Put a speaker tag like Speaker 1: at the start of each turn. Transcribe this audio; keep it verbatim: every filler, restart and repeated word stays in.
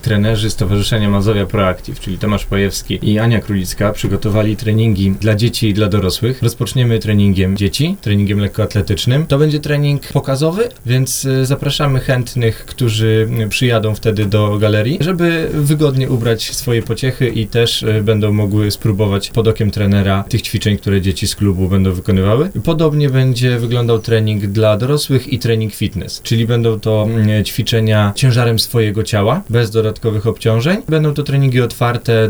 Speaker 1: trenerzy Stowarzyszenia Mazowia Proactive, czyli Tomasz Pajewski i Ania Królicka, przygotowali treningi dla dzieci i dla dorosłych. Rozpoczniemy treningiem dzieci, treningiem lekkoatletycznym. To będzie trening pokazowy, więc zapraszamy chętnych, którzy przyjadą wtedy do galerii, żeby wygodnie ubrać swoje pociechy i też będą mogły spróbować pod okiem trenera tych ćwiczeń, które dzieci z klubu będą wykonywały. Podobnie będzie wyglądał trening dla dorosłych i trening fitness, czyli będą to ćwiczenia ciężarem swojego ciała, bez dodatkowych obciążeń. Będą to treningi otwarte